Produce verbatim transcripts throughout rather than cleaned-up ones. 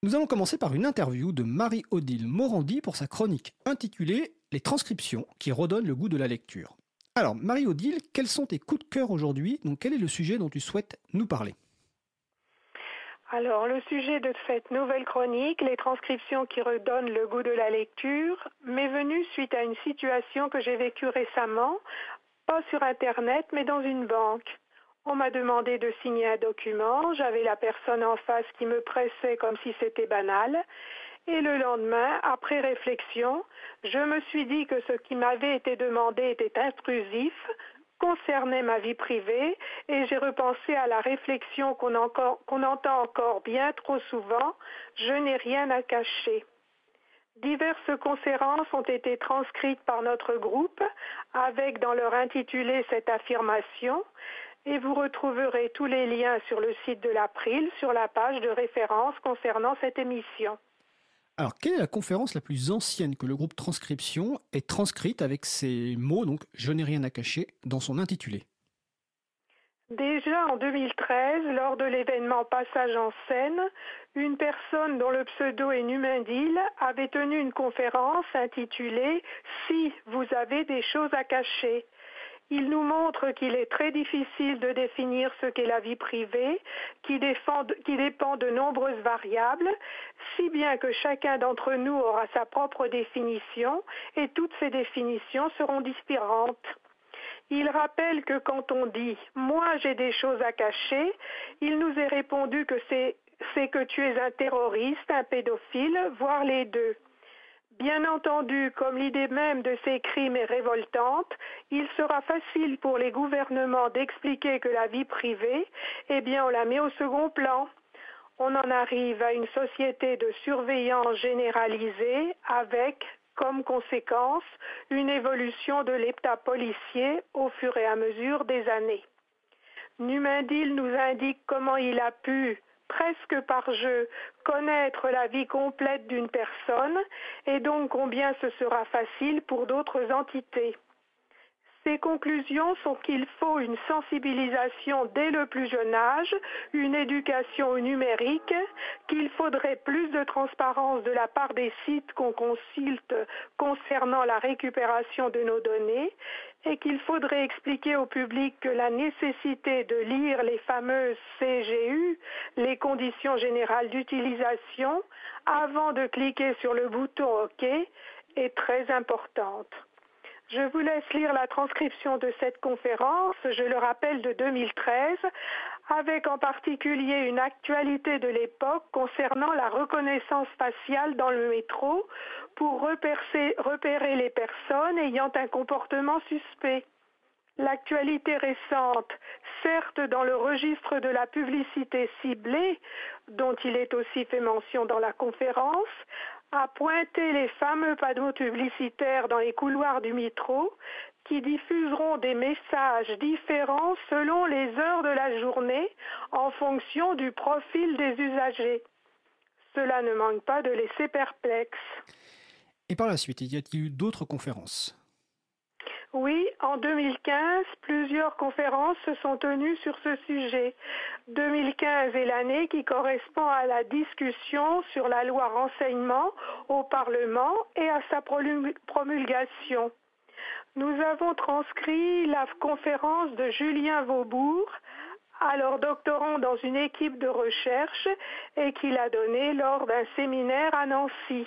Nous allons commencer par une interview de Marie-Odile Morandi pour sa chronique intitulée Les transcriptions qui redonnent le goût de la lecture. Alors, Marie-Odile, quels sont tes coups de cœur aujourd'hui? Donc, quel est le sujet dont tu souhaites nous parler? Alors, le sujet de cette nouvelle chronique, les transcriptions qui redonnent le goût de la lecture, m'est venu suite à une situation que j'ai vécue récemment, pas sur Internet, mais dans une banque. On m'a demandé de signer un document, j'avais la personne en face qui me pressait comme si c'était banal, et le lendemain, après réflexion, je me suis dit que ce qui m'avait été demandé était intrusif, concernait ma vie privée, et j'ai repensé à la réflexion qu'on encore, qu'on entend encore bien trop souvent, je n'ai rien à cacher. Diverses conférences ont été transcrites par notre groupe, avec dans leur intitulé cette affirmation, et vous retrouverez tous les liens sur le site de l'April, sur la page de référence concernant cette émission. Alors, quelle est la conférence la plus ancienne que le groupe Transcription ait transcrite avec ces mots, donc « je n'ai rien à cacher » dans son intitulé? Déjà en deux mille treize, lors de l'événement Passage en scène, une personne dont le pseudo est Numindil avait tenu une conférence intitulée « Si vous avez des choses à cacher ». Il nous montre qu'il est très difficile de définir ce qu'est la vie privée, qui, défend, qui dépend de nombreuses variables, si bien que chacun d'entre nous aura sa propre définition et toutes ces définitions seront différentes. Il rappelle que quand on dit « moi j'ai des choses à cacher », il nous est répondu que c'est, c'est que tu es un terroriste, un pédophile, voire les deux. Bien entendu, comme l'idée même de ces crimes est révoltante, il sera facile pour les gouvernements d'expliquer que la vie privée, eh bien on la met au second plan. On en arrive à une société de surveillance généralisée avec, comme conséquence, une évolution de l'État policier au fur et à mesure des années. Numindil nous indique comment il a pu, presque par jeu, connaître la vie complète d'une personne et donc combien ce sera facile pour d'autres entités. Ses conclusions sont qu'il faut une sensibilisation dès le plus jeune âge, une éducation au numérique, qu'il faudrait plus de transparence de la part des sites qu'on consulte concernant la récupération de nos données et qu'il faudrait expliquer au public que la nécessité de lire les fameuses C G U, les conditions générales d'utilisation, avant de cliquer sur le bouton OK, est très importante. Je vous laisse lire la transcription de cette conférence, je le rappelle, de deux mille treize, avec en particulier une actualité de l'époque concernant la reconnaissance faciale dans le métro pour repérer, repérer les personnes ayant un comportement suspect. L'actualité récente, certes dans le registre de la publicité ciblée, dont il est aussi fait mention dans la conférence, a pointé les fameux panneaux publicitaires dans les couloirs du métro qui diffuseront des messages différents selon les heures de la journée en fonction du profil des usagers. Cela ne manque pas de laisser perplexe. Et par la suite, y a-t-il eu d'autres conférences? Oui, en deux mille quinze, plusieurs conférences se sont tenues sur ce sujet. deux mille quinze est l'année qui correspond à la discussion sur la loi renseignement au Parlement et à sa promulgation. Nous avons transcrit la conférence de Julien Vaubourg, alors doctorant dans une équipe de recherche et qu'il a donnée lors d'un séminaire à Nancy.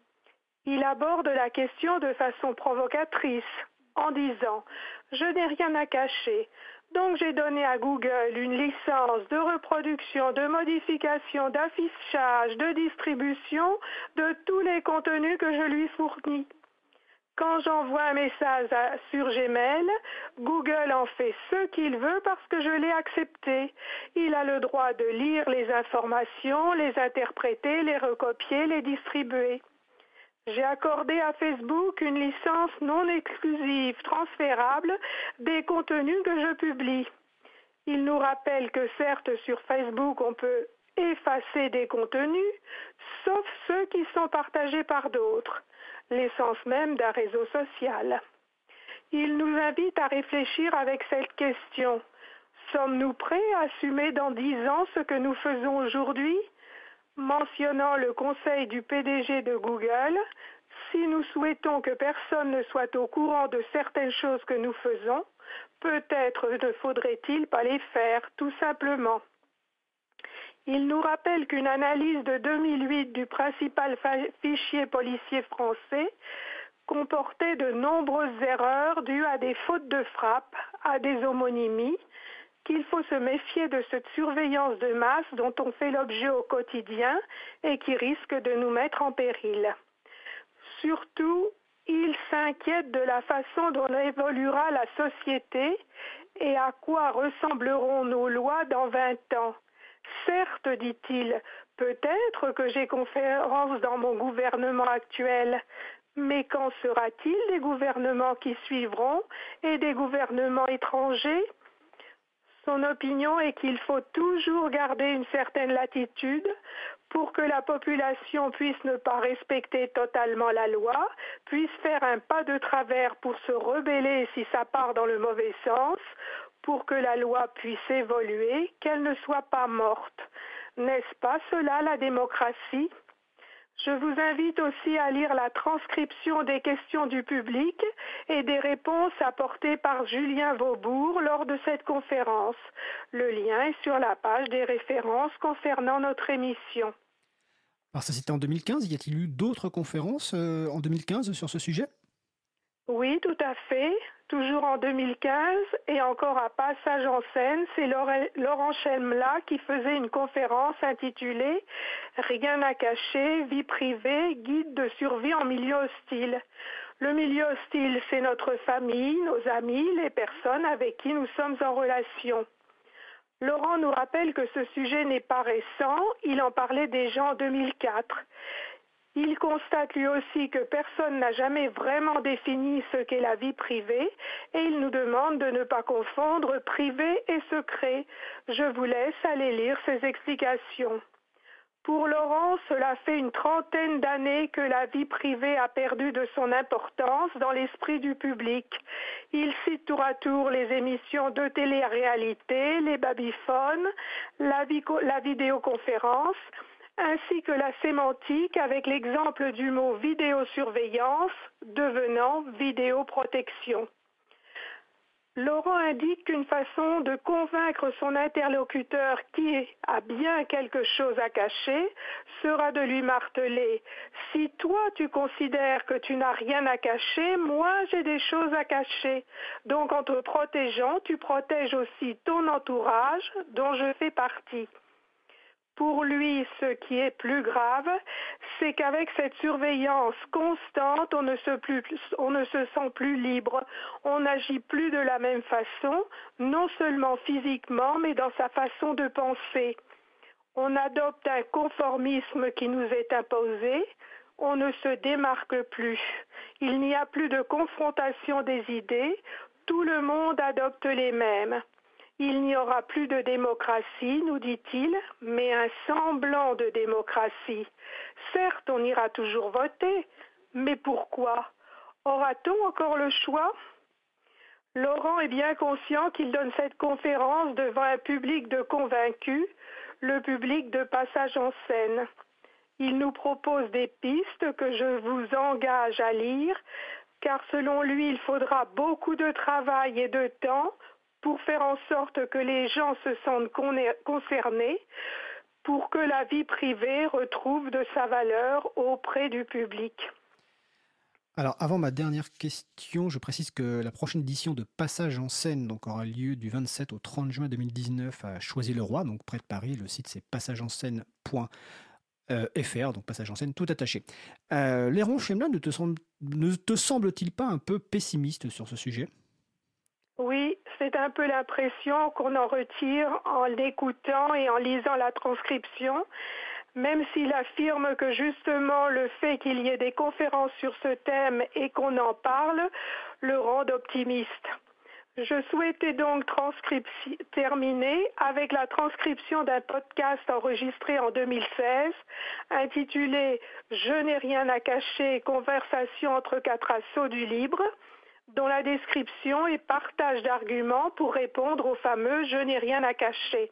Il aborde la question de façon provocatrice, en disant « Je n'ai rien à cacher, donc j'ai donné à Google une licence de reproduction, de modification, d'affichage, de distribution de tous les contenus que je lui fournis. Quand j'envoie un message à, sur Gmail, Google en fait ce qu'il veut parce que je l'ai accepté. Il a le droit de lire les informations, les interpréter, les recopier, les distribuer. J'ai accordé à Facebook une licence non exclusive, transférable, des contenus que je publie. Il nous rappelle que certes sur Facebook on peut effacer des contenus, sauf ceux qui sont partagés par d'autres, l'essence même d'un réseau social. Il nous invite à réfléchir avec cette question. Sommes-nous prêts à assumer dans dix ans ce que nous faisons aujourd'hui ? mentionnant le conseil du P D G de Google. Si nous souhaitons que personne ne soit au courant de certaines choses que nous faisons, peut-être ne faudrait-il pas les faire, tout simplement. Il nous rappelle qu'une analyse de deux mille huit du principal fichier policier français comportait de nombreuses erreurs dues à des fautes de frappe, à des homonymies, qu'il faut se méfier de cette surveillance de masse dont on fait l'objet au quotidien et qui risque de nous mettre en péril. Surtout, il s'inquiète de la façon dont évoluera la société et à quoi ressembleront nos lois dans vingt ans. Certes, dit-il, peut-être que j'ai confiance dans mon gouvernement actuel, mais qu'en sera-t-il des gouvernements qui suivront et des gouvernements étrangers ? Son opinion est qu'il faut toujours garder une certaine latitude pour que la population puisse ne pas respecter totalement la loi, puisse faire un pas de travers pour se rebeller si ça part dans le mauvais sens, pour que la loi puisse évoluer, qu'elle ne soit pas morte. N'est-ce pas cela la démocratie ? Je vous invite aussi à lire la transcription des questions du public et des réponses apportées par Julien Vaubourg lors de cette conférence. Le lien est sur la page des références concernant notre émission. Alors ça c'était en deux mille quinze, y a-t-il eu d'autres conférences euh, en deux mille quinze sur ce sujet ? Oui, tout à fait. Toujours en deux mille quinze et encore à Passage en Seine, c'est Laurent Chelmla qui faisait une conférence intitulée « Rien à cacher, vie privée, guide de survie en milieu hostile ». Le milieu hostile, c'est notre famille, nos amis, les personnes avec qui nous sommes en relation. Laurent nous rappelle que ce sujet n'est pas récent, il en parlait déjà en deux mille quatre. Il constate lui aussi que personne n'a jamais vraiment défini ce qu'est la vie privée et il nous demande de ne pas confondre privé et secret. Je vous laisse aller lire ses explications. Pour Laurent, cela fait une trentaine d'années que la vie privée a perdu de son importance dans l'esprit du public. Il cite tour à tour les émissions de télé-réalité, les babyphones, la, la vidéoconférence, ainsi que la sémantique avec l'exemple du mot vidéosurveillance devenant vidéoprotection. Laurent indique qu'une façon de convaincre son interlocuteur qui a bien quelque chose à cacher sera de lui marteler « Si toi tu considères que tu n'as rien à cacher, moi j'ai des choses à cacher. Donc en te protégeant, tu protèges aussi ton entourage dont je fais partie. » Pour lui, ce qui est plus grave, c'est qu'avec cette surveillance constante, on ne, se plus, on ne se sent plus libre. On n'agit plus de la même façon, non seulement physiquement, mais dans sa façon de penser. On adopte un conformisme qui nous est imposé. On ne se démarque plus. Il n'y a plus de confrontation des idées. Tout le monde adopte les mêmes. Il n'y aura plus de démocratie, nous dit-il, mais un semblant de démocratie. Certes, on ira toujours voter, mais pourquoi ? Aura-t-on encore le choix ? Laurent est bien conscient qu'il donne cette conférence devant un public de convaincus, le public de Passage en Seine. Il nous propose des pistes que je vous engage à lire, car selon lui, il faudra beaucoup de travail et de temps pour faire en sorte que les gens se sentent concernés, pour que la vie privée retrouve de sa valeur auprès du public. Alors, avant ma dernière question, je précise que la prochaine édition de Passage en Seine donc, aura lieu du vingt-sept au trente juin deux mille dix-neuf à Choisy-le-Roi, donc près de Paris. Le site, c'est passage en seine point f r, donc Passage en Seine, tout attaché. Euh, Laurent Chelmla, ne te, semble, ne te semble-t-il pas un peu pessimiste sur ce sujet ? Oui, c'est un peu l'impression qu'on en retire en l'écoutant et en lisant la transcription, même s'il affirme que justement le fait qu'il y ait des conférences sur ce thème et qu'on en parle le rend optimiste. Je souhaitais donc terminer avec la transcription d'un podcast enregistré en deux mille seize intitulé « Je n'ai rien à cacher, conversation entre quatre assauts du libre », dont la description est partage d'arguments pour répondre au fameux « Je n'ai rien à cacher ».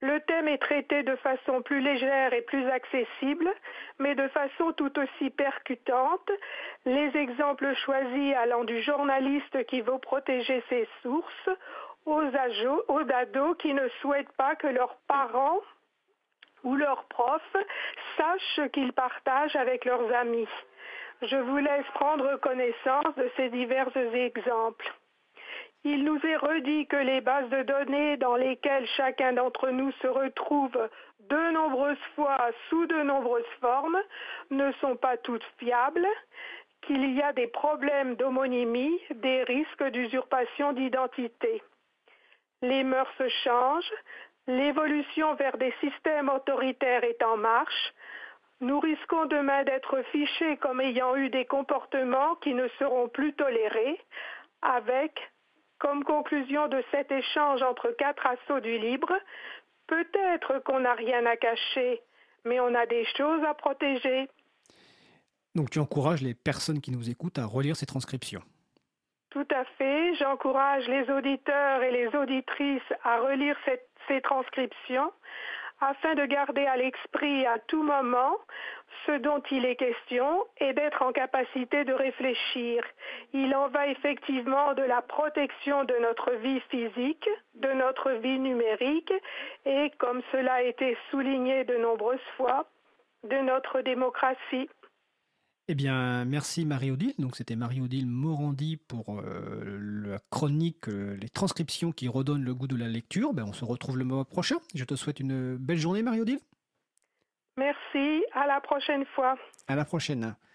Le thème est traité de façon plus légère et plus accessible, mais de façon tout aussi percutante, les exemples choisis allant du journaliste qui veut protéger ses sources aux, ajo- aux ados qui ne souhaitent pas que leurs parents ou leurs profs sachent ce qu'ils partagent avec leurs amis. Je vous laisse prendre connaissance de ces divers exemples. Il nous est redit que les bases de données dans lesquelles chacun d'entre nous se retrouve de nombreuses fois sous de nombreuses formes ne sont pas toutes fiables, qu'il y a des problèmes d'homonymie, des risques d'usurpation d'identité. Les mœurs changent, l'évolution vers des systèmes autoritaires est en marche. Nous risquons demain d'être fichés comme ayant eu des comportements qui ne seront plus tolérés, avec, comme conclusion de cet échange entre quatre assauts du libre, peut-être qu'on n'a rien à cacher, mais on a des choses à protéger. Donc tu encourages les personnes qui nous écoutent à relire ces transcriptions. Tout à fait, j'encourage les auditeurs et les auditrices à relire cette, ces transcriptions afin de garder à l'esprit à tout moment ce dont il est question et d'être en capacité de réfléchir. Il en va effectivement de la protection de notre vie physique, de notre vie numérique et, comme cela a été souligné de nombreuses fois, de notre démocratie. Eh bien, merci Marie-Odile. Donc, c'était Marie-Odile Morandi pour euh, la chronique, euh, les transcriptions qui redonnent le goût de la lecture. Ben, on se retrouve le mois prochain. Je te souhaite une belle journée, Marie-Odile. Merci, à la prochaine fois. À la prochaine.